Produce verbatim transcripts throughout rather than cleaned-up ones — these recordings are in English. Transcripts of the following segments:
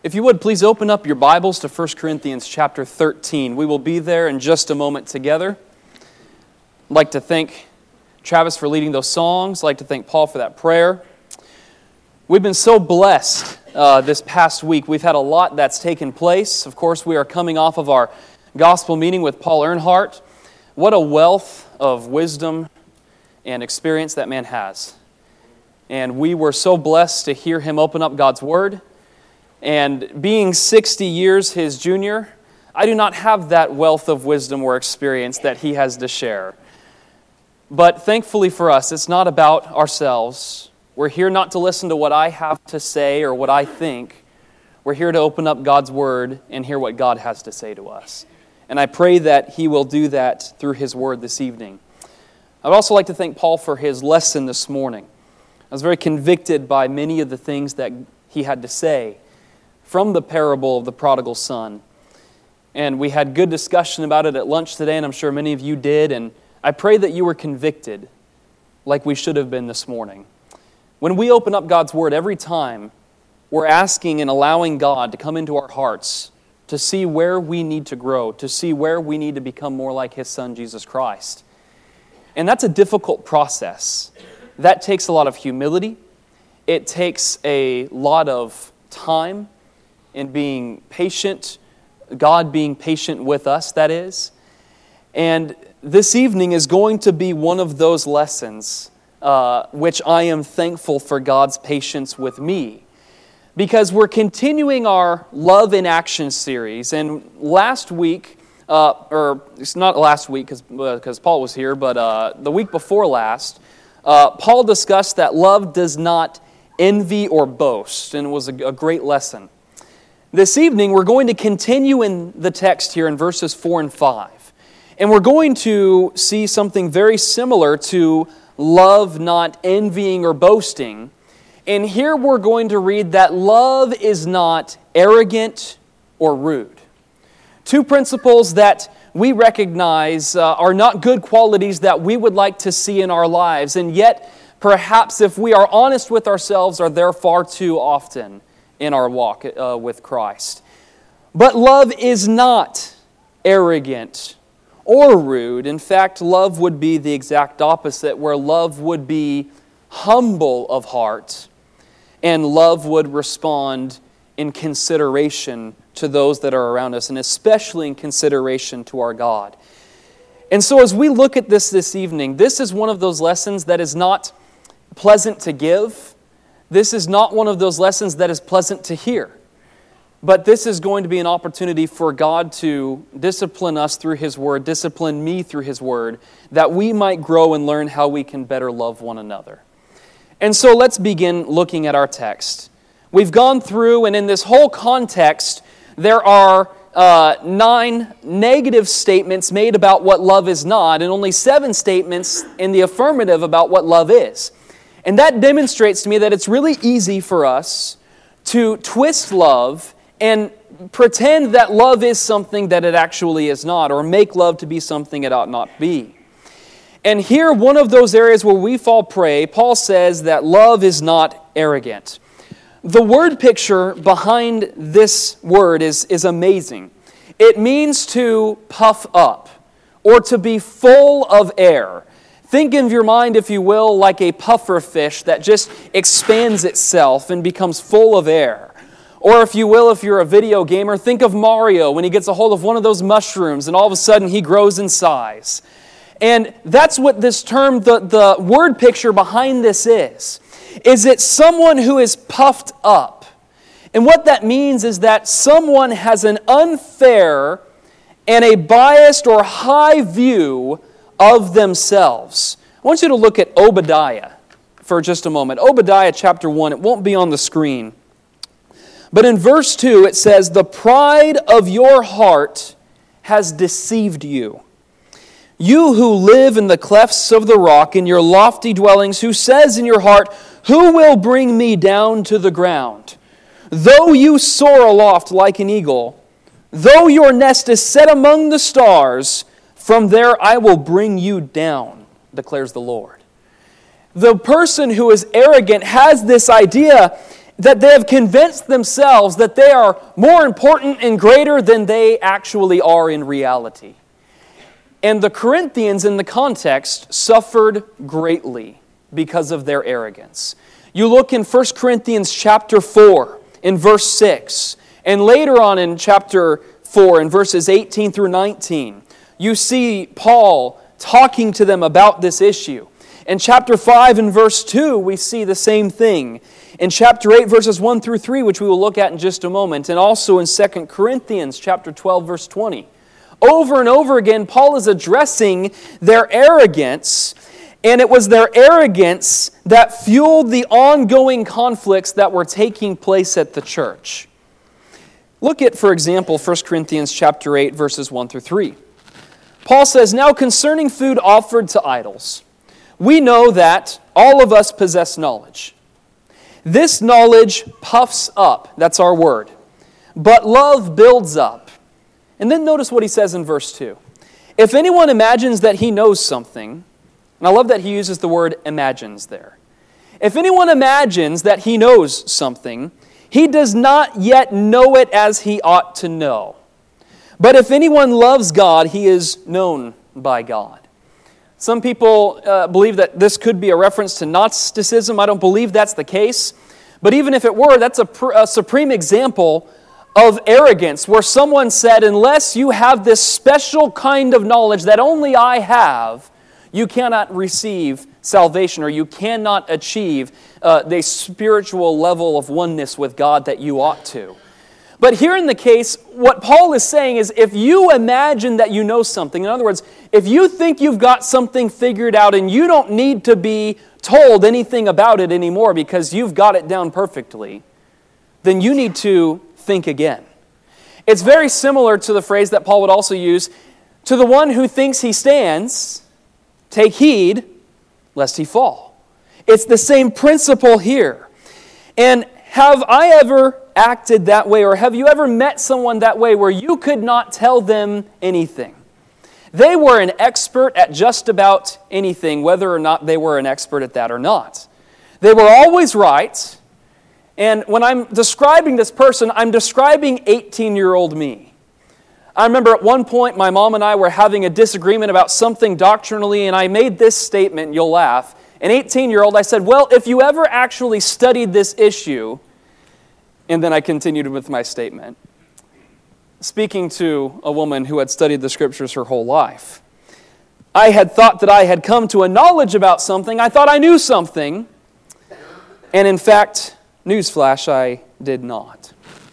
If you would, please open up your Bibles to First Corinthians chapter thirteen. We will be there in just a moment together. I'd like to thank Travis for leading those songs. I'd like to thank Paul for that prayer. We've been so blessed uh, this past week. We've had a lot that's taken place. Of course, we are coming off of our gospel meeting with Paul Earnhardt. What a wealth of wisdom and experience that man has. And we were so blessed to hear him open up God's Word. And being sixty years his junior, I do not have that wealth of wisdom or experience that he has to share. But thankfully for us, it's not about ourselves. We're here not to listen to what I have to say or what I think. We're here to open up God's Word and hear what God has to say to us. And I pray that he will do that through his Word this evening. I'd also like to thank Paul for his lesson this morning. I was very convicted by many of the things that he had to say from the parable of the prodigal son. And we had good discussion about it at lunch today, and I'm sure many of you did. And I pray that you were convicted like we should have been this morning. When we open up God's Word every time, we're asking and allowing God to come into our hearts to see where we need to grow, to see where we need to become more like His Son, Jesus Christ. And that's a difficult process. That takes a lot of humility. It takes a lot of time in being patient, God being patient with us, that is. And this evening is going to be one of those lessons uh, which I am thankful for God's patience with me. Because we're continuing our Love in Action series. And last week, uh, or it's not last week because because Paul was here, but uh, the week before last, uh, Paul discussed that love does not envy or boast. And it was a, a great lesson. This evening, we're going to continue in the text here in verses four and five. And we're going to see something very similar to love not envying or boasting. And here we're going to read that love is not arrogant or rude. Two principles that we recognize uh, are not good qualities that we would like to see in our lives. And yet, perhaps if we are honest with ourselves, are there far too often in our walk uh, with Christ. But love is not arrogant or rude. In fact, love would be the exact opposite, where love would be humble of heart, and love would respond in consideration to those that are around us, and especially in consideration to our God. And so as we look at this this evening, this is one of those lessons that is not pleasant to give. This is not one of those lessons that is pleasant to hear. But this is going to be an opportunity for God to discipline us through His Word, discipline me through His Word, that we might grow and learn how we can better love one another. And so let's begin looking at our text. We've gone through, and in this whole context, there are uh, nine negative statements made about what love is not, and only seven statements in the affirmative about what love is. And that demonstrates to me that it's really easy for us to twist love and pretend that love is something that it actually is not, or make love to be something it ought not be. And here, one of those areas where we fall prey, Paul says that love is not arrogant. The word picture behind this word is, is amazing. It means to puff up, or to be full of air. Think of your mind, if you will, like a puffer fish that just expands itself and becomes full of air. Or if you will, if you're a video gamer, think of Mario when he gets a hold of one of those mushrooms and all of a sudden he grows in size. And that's what this term, the, the word picture behind this is. Is it someone who is puffed up? And what that means is that someone has an unfair and a biased or high view of themselves. I want you to look at Obadiah for just a moment. Obadiah chapter one, it won't be on the screen. But in verse two it says, "The pride of your heart has deceived you. You who live in the clefts of the rock, in your lofty dwellings, who says in your heart, 'Who will bring me down to the ground?' Though you soar aloft like an eagle, though your nest is set among the stars, from there I will bring you down, declares the Lord." The person who is arrogant has this idea, that they have convinced themselves that they are more important and greater than they actually are in reality. And the Corinthians, in the context, suffered greatly because of their arrogance. You look in First Corinthians chapter four, in verse six, and later on in chapter four, in verses eighteen through nineteen, you see Paul talking to them about this issue. In chapter five and verse two, we see the same thing. In chapter eight, verses one through three, which we will look at in just a moment, and also in Second Corinthians chapter twelve, verse twenty. Over and over again, Paul is addressing their arrogance, and it was their arrogance that fueled the ongoing conflicts that were taking place at the church. Look at, for example, First Corinthians chapter eight, verses one through three. Paul says, "Now concerning food offered to idols, we know that all of us possess knowledge. This knowledge puffs up," that's our word, "but love builds up." And then notice what he says in verse two. "If anyone imagines that he knows something," and I love that he uses the word imagines there. "If anyone imagines that he knows something, he does not yet know it as he ought to know. But if anyone loves God, he is known by God." Some people uh, believe that this could be a reference to Gnosticism. I don't believe that's the case. But even if it were, that's a, pr- a supreme example of arrogance, where someone said, unless you have this special kind of knowledge that only I have, you cannot receive salvation, or you cannot achieve uh, the spiritual level of oneness with God that you ought to. But here in the case, what Paul is saying is, if you imagine that you know something, in other words, if you think you've got something figured out and you don't need to be told anything about it anymore because you've got it down perfectly, then you need to think again. It's very similar to the phrase that Paul would also use, "To the one who thinks he stands, take heed lest he fall." It's the same principle here. And have I ever acted that way, or have you ever met someone that way where you could not tell them anything? They were an expert at just about anything, whether or not they were an expert at that or not. They were always right. And when I'm describing this person, I'm describing eighteen-year-old me. I remember at one point my mom and I were having a disagreement about something doctrinally, and I made this statement, and you'll laugh. An eighteen-year-old, I said, "Well, if you ever actually studied this issue," and then I continued with my statement, speaking to a woman who had studied the Scriptures her whole life. I had thought that I had come to a knowledge about something. I thought I knew something. And in fact, newsflash, I did not.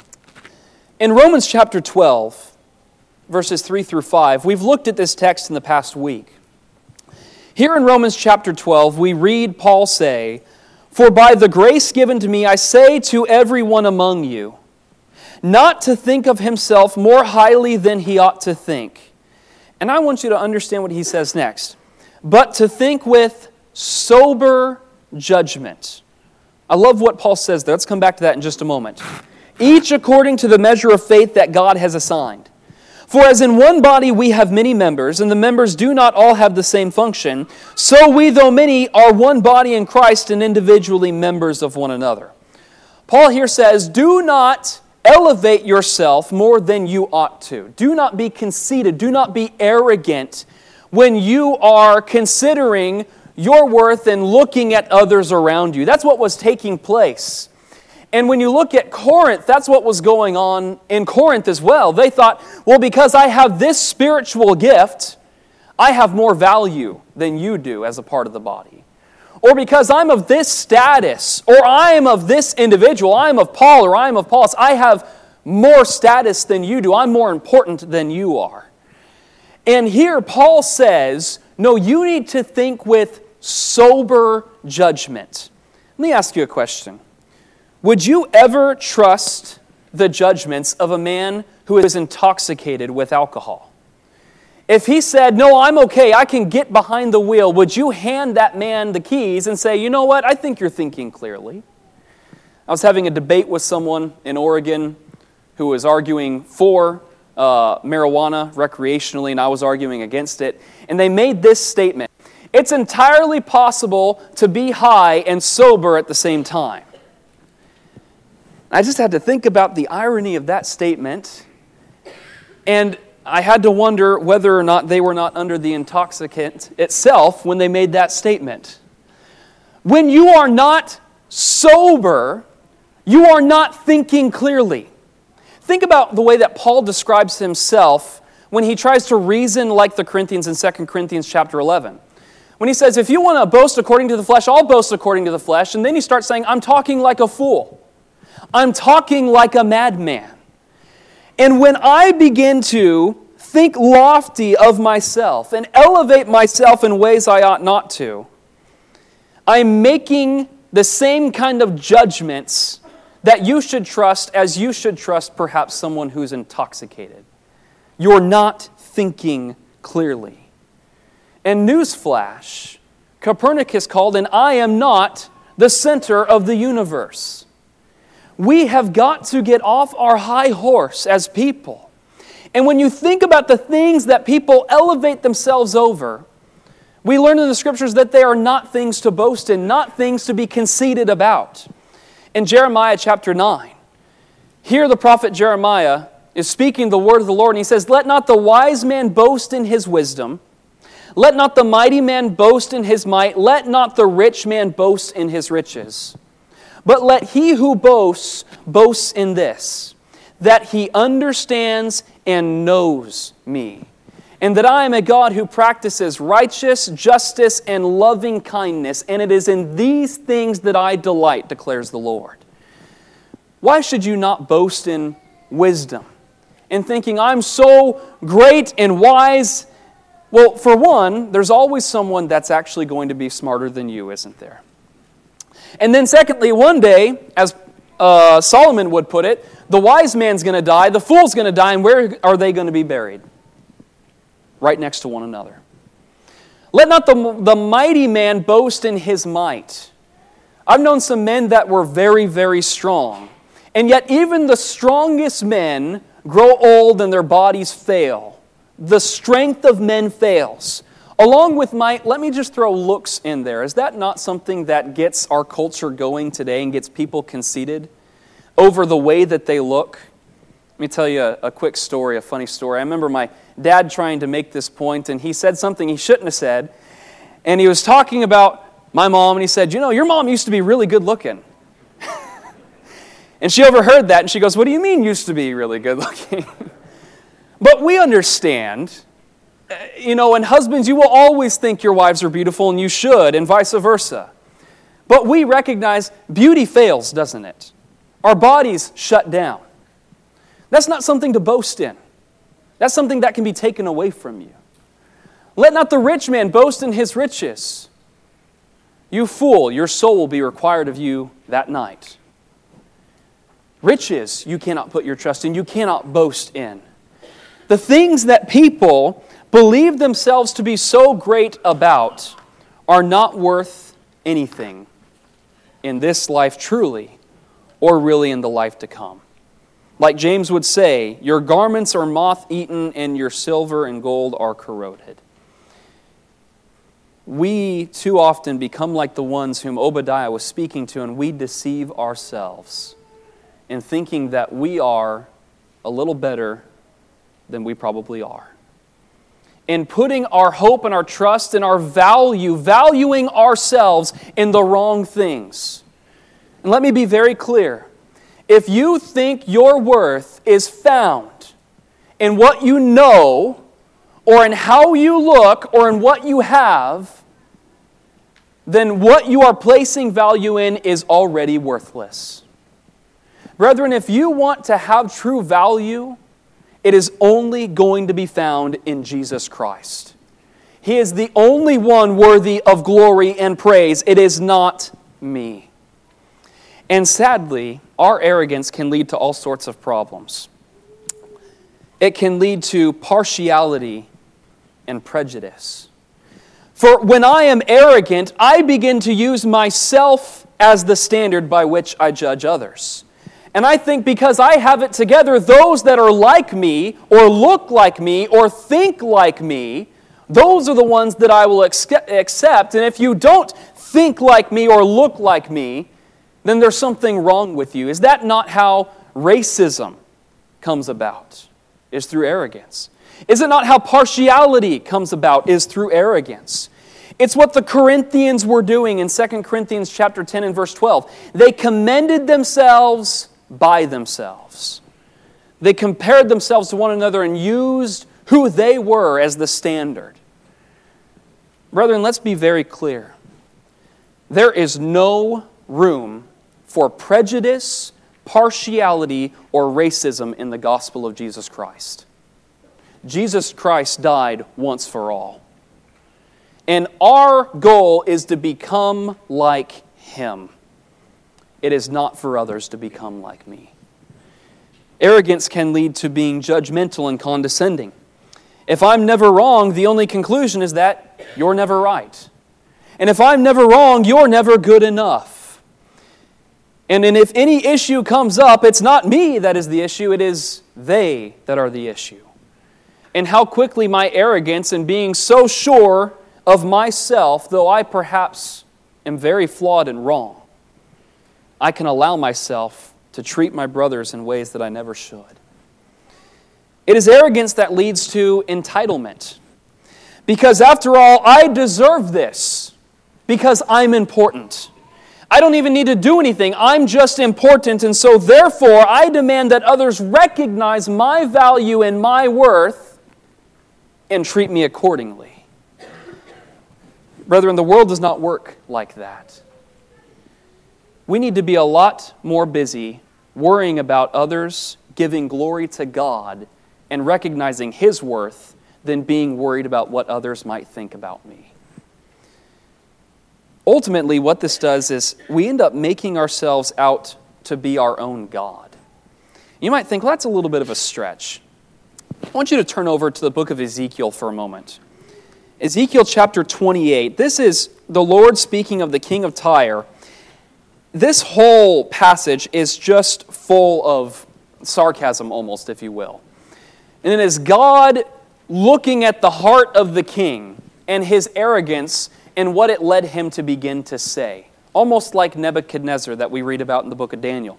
In Romans chapter twelve, verses three through five, we've looked at this text in the past week. Here in Romans chapter twelve, we read Paul say, "For by the grace given to me, I say to everyone among you, not to think of himself more highly than he ought to think." And I want you to understand what he says next. "But to think with sober judgment." I love what Paul says there. Let's come back to that in just a moment. "Each according to the measure of faith that God has assigned. For as in one body we have many members, and the members do not all have the same function, so we, though many, are one body in Christ and individually members of one another." Paul here says, do not elevate yourself more than you ought to. Do not be conceited. Do not be arrogant when you are considering your worth and looking at others around you. That's what was taking place. And when you look at Corinth, that's what was going on in Corinth as well. They thought, well, because I have this spiritual gift, I have more value than you do as a part of the body. Or because I'm of this status, or I am of this individual, I am of Paul, or I am of Apollos, I have more status than you do. I'm more important than you are. And here Paul says, no, you need to think with sober judgment. Let me ask you a question. Would you ever trust the judgments of a man who is intoxicated with alcohol? If he said, no, I'm okay, I can get behind the wheel, would you hand that man the keys and say, you know what, I think you're thinking clearly? I was having a debate with someone in Oregon who was arguing for uh, marijuana recreationally, and I was arguing against it. And they made this statement: it's entirely possible to be high and sober at the same time. I just had to think about the irony of that statement, and I had to wonder whether or not they were not under the intoxicant itself when they made that statement. When you are not sober, you are not thinking clearly. Think about the way that Paul describes himself when he tries to reason like the Corinthians in Second Corinthians chapter eleven. When he says, if you want to boast according to the flesh, I'll boast according to the flesh. And then he starts saying, I'm talking like a fool. I'm talking like a madman. And when I begin to think lofty of myself and elevate myself in ways I ought not to, I'm making the same kind of judgments that you should trust as you should trust perhaps someone who's intoxicated. You're not thinking clearly. And newsflash, Copernicus called, and I am not the center of the universe. We have got to get off our high horse as people. And when you think about the things that people elevate themselves over, we learn in the Scriptures that they are not things to boast in, not things to be conceited about. In Jeremiah chapter nine, here the prophet Jeremiah is speaking the word of the Lord, and he says, let not the wise man boast in his wisdom, let not the mighty man boast in his might, let not the rich man boast in his riches. But let he who boasts, boast in this, that he understands and knows me, and that I am a God who practices righteous, justice, and loving kindness, and it is in these things that I delight, declares the Lord. Why should you not boast in wisdom, in thinking, I'm so great and wise? Well, for one, there's always someone that's actually going to be smarter than you, isn't there? And then secondly, one day, as uh, Solomon would put it, the wise man's going to die, the fool's going to die, and where are they going to be buried? Right next to one another. Let not the, the mighty man boast in his might. I've known some men that were very, very strong, and yet even the strongest men grow old and their bodies fail. The strength of men fails. Along with might, let me just throw looks in there. Is that not something that gets our culture going today and gets people conceited over the way that they look? Let me tell you a, a quick story, a funny story. I remember my dad trying to make this point, and he said something he shouldn't have said. And he was talking about my mom, and he said, you know, your mom used to be really good looking. And she overheard that, and she goes, what do you mean used to be really good looking? But we understand, you know, and husbands, you will always think your wives are beautiful, and you should, and vice versa. But we recognize beauty fails, doesn't it? Our bodies shut down. That's not something to boast in. That's something that can be taken away from you. Let not the rich man boast in his riches. You fool, your soul will be required of you that night. Riches you cannot put your trust in, you cannot boast in. The things that people believe themselves to be so great about are not worth anything in this life truly, or really in the life to come. Like James would say, your garments are moth-eaten and your silver and gold are corroded. We too often become like the ones whom Obadiah was speaking to, and we deceive ourselves in thinking that we are a little better than we probably are. In putting our hope and our trust and our value, valuing ourselves in the wrong things. And let me be very clear. If you think your worth is found in what you know, or in how you look, or in what you have, then what you are placing value in is already worthless. Brethren, if you want to have true value, it is only going to be found in Jesus Christ. He is the only one worthy of glory and praise. It is not me. And sadly, our arrogance can lead to all sorts of problems. It can lead to partiality and prejudice. For when I am arrogant, I begin to use myself as the standard by which I judge others. And I think because I have it together, those that are like me, or look like me, or think like me, those are the ones that I will accept. And if you don't think like me or look like me, then there's something wrong with you. Is that not how racism comes about? Is through arrogance. Is it not how partiality comes about? Is through arrogance. It's what the Corinthians were doing in Second Corinthians chapter ten and verse twelve. They commended themselves by themselves. They compared themselves to one another and used who they were as the standard. Brethren, let's be very clear. There is no room for prejudice, partiality, or racism in the gospel of Jesus Christ. Jesus Christ died once for all. And our goal is to become like Him. It is not for others to become like me. Arrogance can lead to being judgmental and condescending. If I'm never wrong, the only conclusion is that you're never right. And if I'm never wrong, you're never good enough. And, and if any issue comes up, it's not me that is the issue, it is they that are the issue. And how quickly my arrogance and being so sure of myself, though I perhaps am very flawed and wrong, I can allow myself to treat my brothers in ways that I never should. It is arrogance that leads to entitlement. Because after all, I deserve this because I'm important. I don't even need to do anything. I'm just important, and so therefore I demand that others recognize my value and my worth and treat me accordingly. Brethren, the world does not work like that. We need to be a lot more busy worrying about others, giving glory to God, and recognizing His worth than being worried about what others might think about me. Ultimately, what this does is we end up making ourselves out to be our own God. You might think, well, that's a little bit of a stretch. I want you to turn over to the book of Ezekiel for a moment. Ezekiel chapter twenty-eight. This is the Lord speaking of the king of Tyre. This whole passage is just full of sarcasm almost, if you will. And it is God looking at the heart of the king and his arrogance and what it led him to begin to say. Almost like Nebuchadnezzar that we read about in the book of Daniel.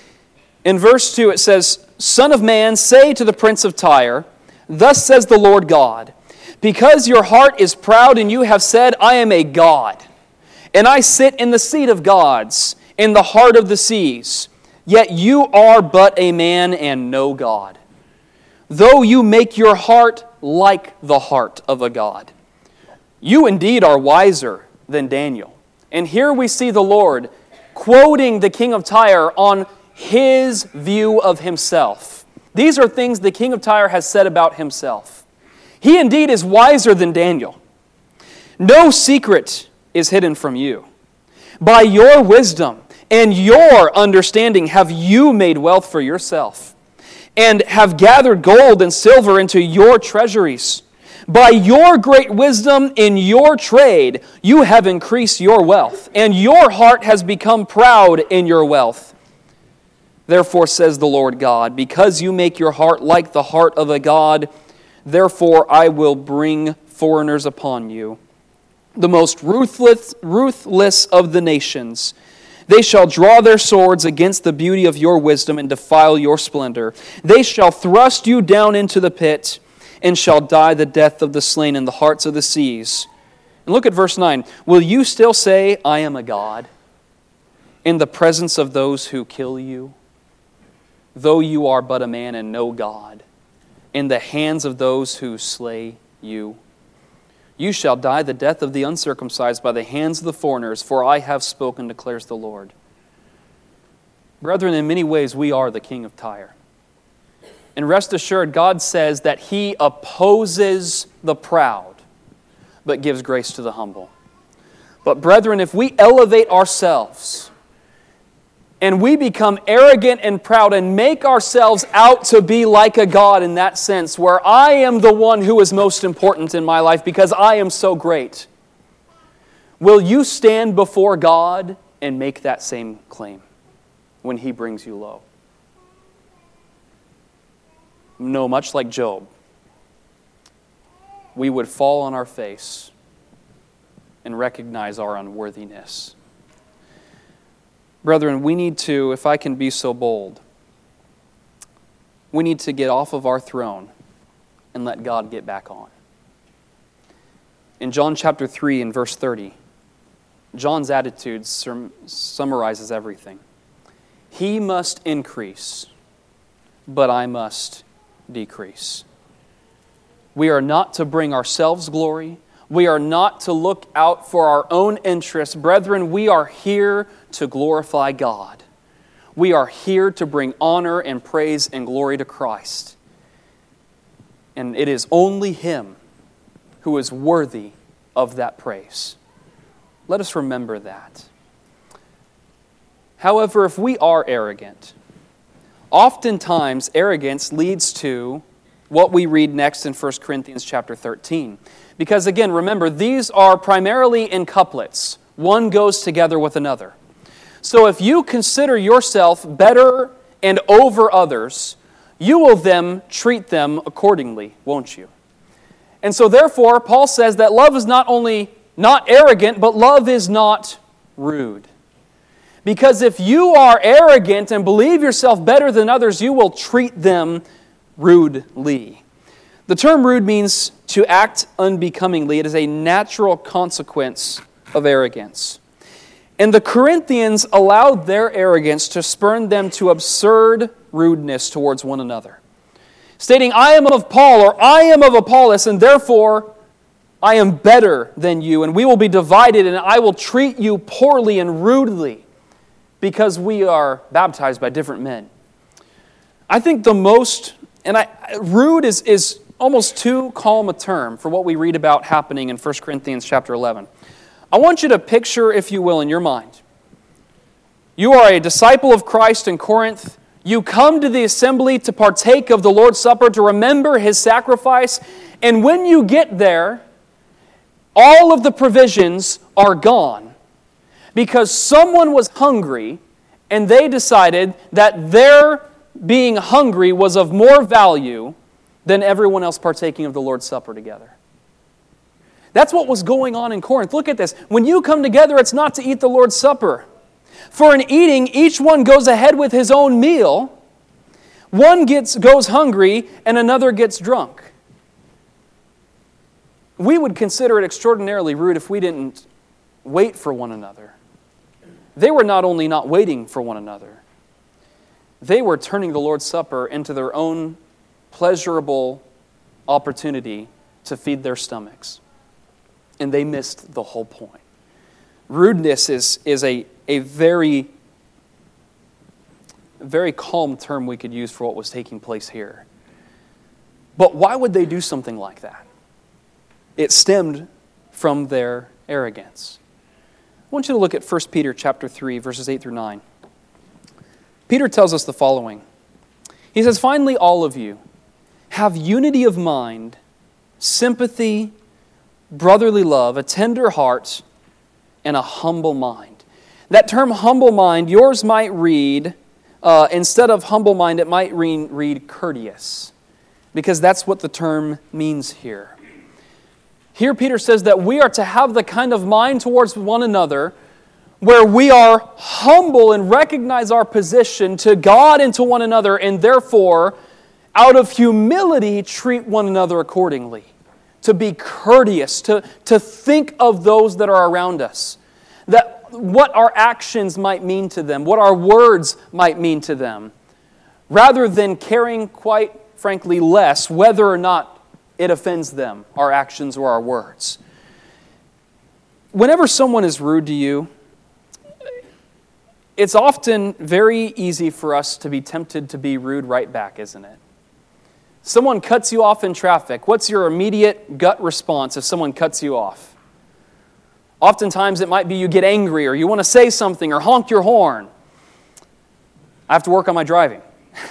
In verse two it says, "Son of man, say to the prince of Tyre, thus says the Lord God, because your heart is proud and you have said, I am a god, and I sit in the seat of gods, in the heart of the seas, yet you are but a man and no God. Though you make your heart like the heart of a god. You indeed are wiser than Daniel." And here we see the Lord quoting the king of Tyre on his view of himself. These are things the king of Tyre has said about himself. He indeed is wiser than Daniel. No secret is hidden from you. By your wisdom and your understanding have you made wealth for yourself, and have gathered gold and silver into your treasuries. By your great wisdom in your trade, you have increased your wealth, and your heart has become proud in your wealth. Therefore, says the Lord God, because you make your heart like the heart of a god, therefore I will bring foreigners upon you, the most ruthless, ruthless of the nations. They shall draw their swords against the beauty of your wisdom and defile your splendor. They shall thrust you down into the pit and shall die the death of the slain in the hearts of the seas. And look at verse nine. Will you still say, I am a god, in the presence of those who kill you? Though you are but a man and no God, in the hands of those who slay you. You shall die the death of the uncircumcised by the hands of the foreigners, for I have spoken, declares the Lord. Brethren, in many ways we are the king of Tyre. And rest assured, God says that He opposes the proud, but gives grace to the humble. But brethren, if we elevate ourselves, and we become arrogant and proud and make ourselves out to be like a god in that sense, where I am the one who is most important in my life because I am so great, will you stand before God and make that same claim when He brings you low? No, much like Job, we would fall on our face and recognize our unworthiness. Brethren, we need to, if I can be so bold, we need to get off of our throne and let God get back on. In John chapter three and verse thirty, John's attitude sum- summarizes everything. He must increase, but I must decrease. We are not to bring ourselves glory. We are not to look out for our own interests. Brethren, we are here to glorify God. We are here to bring honor and praise and glory to Christ. And it is only Him who is worthy of that praise. Let us remember that. However, if we are arrogant, oftentimes arrogance leads to what we read next in First Corinthians chapter thirteen. Because again, remember, these are primarily in couplets. One goes together with another. So if you consider yourself better and over others, you will then treat them accordingly, won't you? And so therefore, Paul says that love is not only not arrogant, but love is not rude. Because if you are arrogant and believe yourself better than others, you will treat them rudely. The term rude means to act unbecomingly. It is a natural consequence of arrogance. And the Corinthians allowed their arrogance to spurn them to absurd rudeness towards one another, stating, I am of Paul, or I am of Apollos, and therefore I am better than you, and we will be divided, and I will treat you poorly and rudely, because we are baptized by different men. I think the most, and I, rude is, is almost too calm a term for what we read about happening in First Corinthians chapter eleven. I want you to picture, if you will, in your mind, you are a disciple of Christ in Corinth. You come to the assembly to partake of the Lord's Supper, to remember His sacrifice, and when you get there, all of the provisions are gone because someone was hungry and they decided that their being hungry was of more value than everyone else partaking of the Lord's Supper together. That's what was going on in Corinth. Look at this. When you come together, it's not to eat the Lord's Supper. For in eating, each one goes ahead with his own meal. One gets goes hungry and another gets drunk. We would consider it extraordinarily rude if we didn't wait for one another. They were not only not waiting for one another, they were turning the Lord's Supper into their own pleasurable opportunity to feed their stomachs. And they missed the whole point. Rudeness is, is a, a very, very calm term we could use for what was taking place here. But why would they do something like that? It stemmed from their arrogance. I want you to look at First Peter chapter three, verses eight through nine. Peter tells us the following. He says, finally, all of you have unity of mind, sympathy, brotherly love, a tender heart, and a humble mind. That term humble mind, yours might read, uh, instead of humble mind, it might read, read courteous, because that's what the term means here. Here Peter says that we are to have the kind of mind towards one another where we are humble and recognize our position to God and to one another, and therefore, out of humility, treat one another accordingly. To be courteous, to, to think of those that are around us. That what our actions might mean to them, what our words might mean to them. Rather than caring, quite frankly, less whether or not it offends them, our actions or our words. Whenever someone is rude to you, it's often very easy for us to be tempted to be rude right back, isn't it? Someone cuts you off in traffic. What's your immediate gut response if someone cuts you off? Oftentimes it might be you get angry or you want to say something or honk your horn. I have to work on my driving.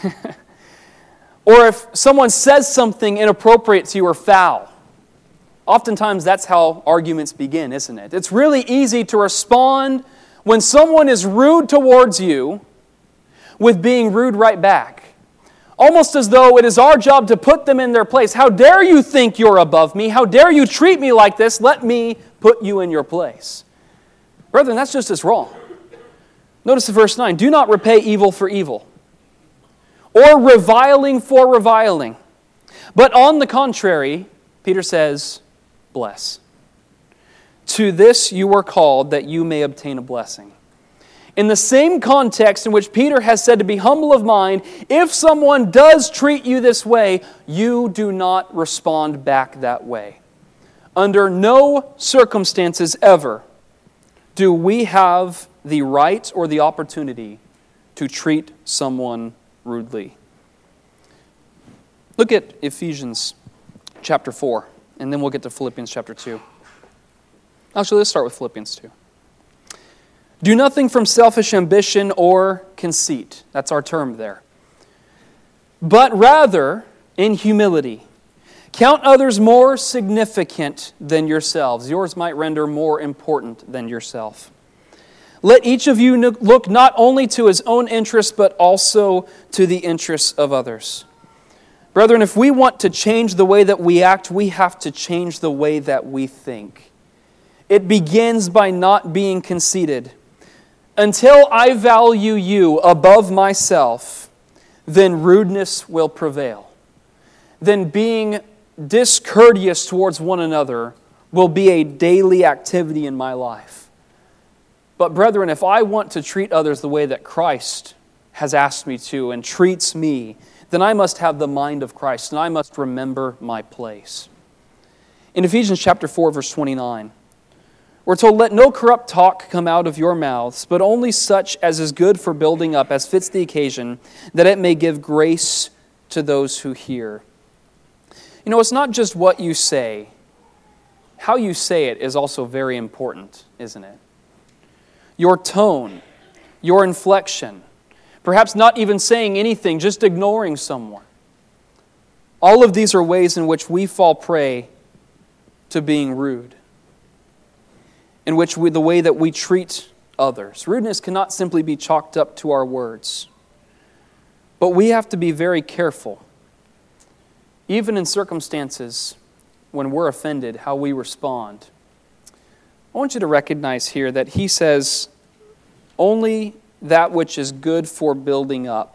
Or if someone says something inappropriate to you or foul. Oftentimes that's how arguments begin, isn't it? It's really easy to respond when someone is rude towards you with being rude right back. Almost as though it is our job to put them in their place. How dare you think you're above me? How dare you treat me like this? Let me put you in your place. Brethren, that's just as wrong. Notice the verse nine. Do not repay evil for evil, or reviling for reviling. But on the contrary, Peter says, bless. To this you were called, that you may obtain a blessing. In the same context in which Peter has said to be humble of mind, if someone does treat you this way, you do not respond back that way. Under no circumstances ever do we have the right or the opportunity to treat someone rudely. Look at Ephesians chapter four, and then we'll get to Philippians chapter two. Actually, let's start with Philippians two. Do nothing from selfish ambition or conceit. That's our term there. But rather, in humility, count others more significant than yourselves. Yours might render more important than yourself. Let each of you look not only to his own interests, but also to the interests of others. Brethren, if we want to change the way that we act, we have to change the way that we think. It begins by not being conceited. Until I value you above myself, then rudeness will prevail. Then being discourteous towards one another will be a daily activity in my life. But brethren, if I want to treat others the way that Christ has asked me to and treats me, then I must have the mind of Christ, and I must remember my place. In Ephesians chapter four, verse twenty-nine, we're told, let no corrupt talk come out of your mouths, but only such as is good for building up, as fits the occasion, that it may give grace to those who hear. You know, it's not just what you say. How you say it is also very important, isn't it? Your tone, your inflection, perhaps not even saying anything, just ignoring someone. All of these are ways in which we fall prey to being rude, in which we, the way that we treat others. Rudeness cannot simply be chalked up to our words. But we have to be very careful, even in circumstances when we're offended, how we respond. I want you to recognize here that he says, only that which is good for building up.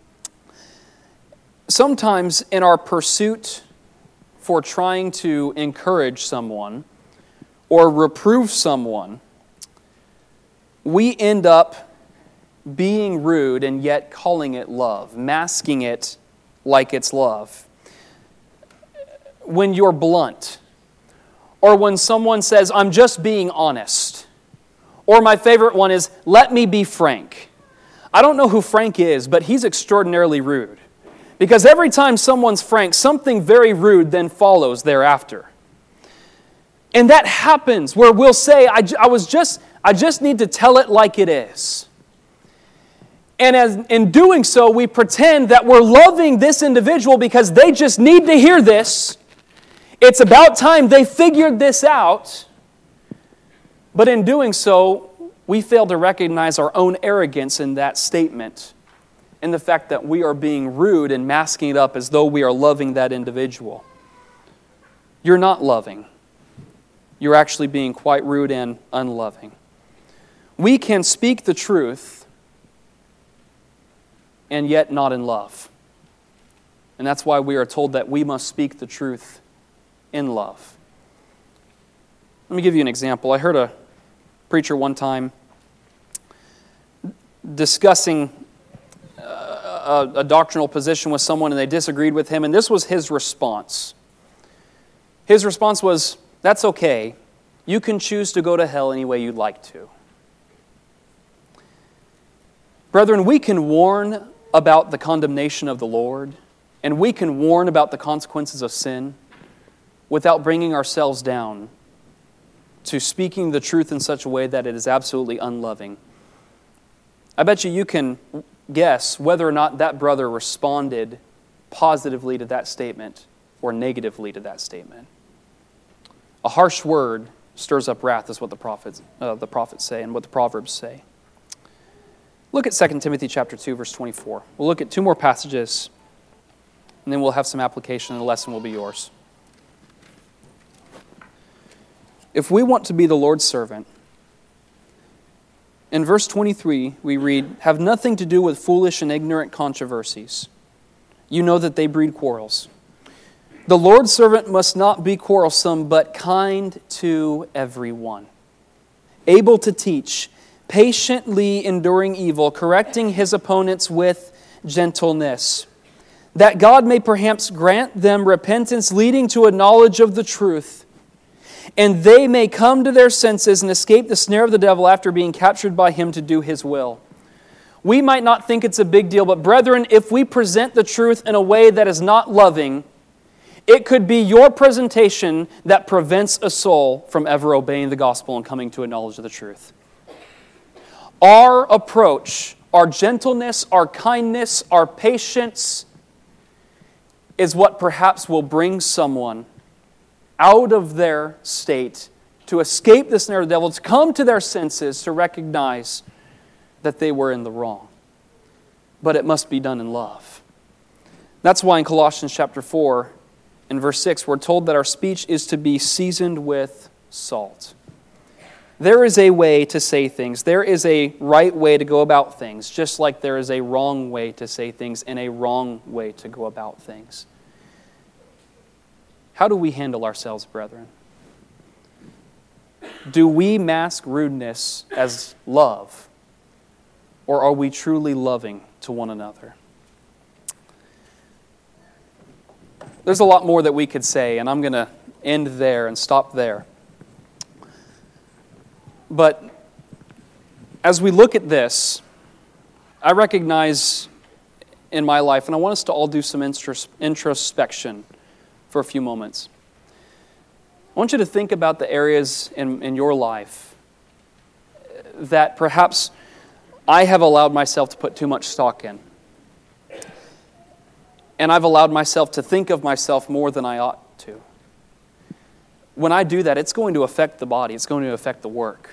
Sometimes in our pursuit for trying to encourage someone or reprove someone, we end up being rude and yet calling it love, masking it like it's love. When you're blunt, or when someone says, I'm just being honest, or my favorite one is, let me be frank. I don't know who Frank is, but he's extraordinarily rude. Because every time someone's frank, something very rude then follows thereafter. And that happens where we'll say, I, I was just, I just need to tell it like it is. And as in doing so, we pretend that we're loving this individual because they just need to hear this. It's about time they figured this out. But in doing so, we fail to recognize our own arrogance in that statement and the fact that we are being rude and masking it up as though we are loving that individual. You're not loving. You're actually being quite rude and unloving. We can speak the truth and yet not in love. And that's why we are told that we must speak the truth in love. Let me give you an example. I heard a preacher one time discussing a, a doctrinal position with someone and they disagreed with him, and this was his response. His response was, that's okay. You can choose to go to hell any way you'd like to. Brethren, we can warn about the condemnation of the Lord, and we can warn about the consequences of sin without bringing ourselves down to speaking the truth in such a way that it is absolutely unloving. I bet you you can guess whether or not that brother responded positively to that statement or negatively to that statement. A harsh word stirs up wrath, is what the prophets, uh, the prophets say and what the Proverbs say. Look at Second Timothy chapter two, verse twenty-four. We'll look at two more passages, and then we'll have some application, and the lesson will be yours. If we want to be the Lord's servant, In verse twenty-three, we read, "Have nothing to do with foolish and ignorant controversies. You know that they breed quarrels. The Lord's servant must not be quarrelsome, but kind to everyone, able to teach, patiently enduring evil, correcting his opponents with gentleness, that God may perhaps grant them repentance leading to a knowledge of the truth, and they may come to their senses and escape the snare of the devil after being captured by him to do his will." We might not think it's a big deal, but brethren, if we present the truth in a way that is not loving, it could be your presentation that prevents a soul from ever obeying the gospel and coming to a knowledge of the truth. Our approach, our gentleness, our kindness, our patience is what perhaps will bring someone out of their state to escape the snare of the devil, to come to their senses, to recognize that they were in the wrong. But it must be done in love. That's why in Colossians chapter four, in verse six, we're told that our speech is to be seasoned with salt. There is a way to say things. There is a right way to go about things, just like there is a wrong way to say things and a wrong way to go about things. How do we handle ourselves, brethren? Do we mask rudeness as love, or are we truly loving to one another? There's a lot more that we could say, and I'm going to end there and stop there. But as we look at this, I recognize in my life, and I want us to all do some introspection for a few moments. I want you to think about the areas in, in your life that perhaps I have allowed myself to put too much stock in. And I've allowed myself to think of myself more than I ought to. When I do that, it's going to affect the body. It's going to affect the work.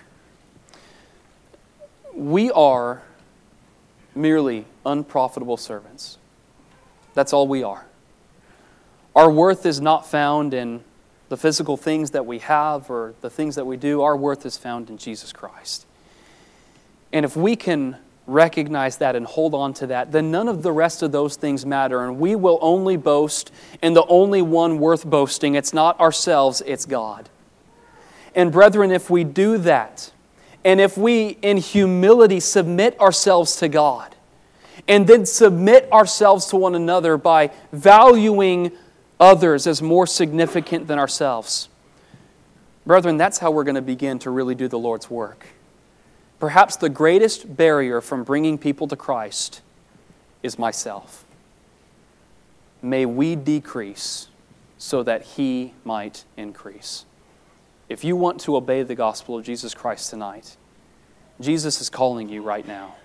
We are merely unprofitable servants. That's all we are. Our worth is not found in the physical things that we have or the things that we do. Our worth is found in Jesus Christ. And if we can recognize that and hold on to that, then none of the rest of those things matter, and we will only boast in the only one worth boasting. It's not ourselves, it's God. And brethren, if we do that, and if we in humility submit ourselves to God, and then submit ourselves to one another by valuing others as more significant than ourselves, brethren, that's how we're going to begin to really do the Lord's work. Perhaps the greatest barrier from bringing people to Christ is myself. May we decrease so that He might increase. If you want to obey the gospel of Jesus Christ tonight, Jesus is calling you right now.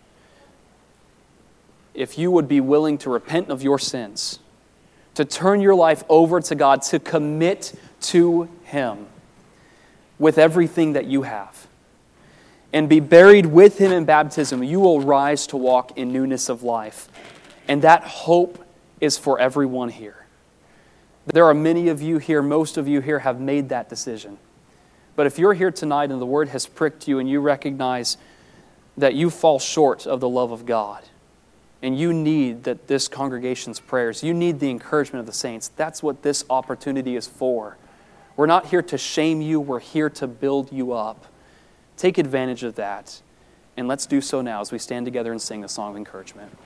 If you would be willing to repent of your sins, to turn your life over to God, to commit to Him with everything that you have, and be buried with Him in baptism, you will rise to walk in newness of life. And that hope is for everyone here. There are many of you here, most of you here have made that decision. But if you're here tonight and the Word has pricked you and you recognize that you fall short of the love of God, and you need that this congregation's prayers, you need the encouragement of the saints, that's what this opportunity is for. We're not here to shame you, we're here to build you up. Take advantage of that, and let's do so now as we stand together and sing a song of encouragement.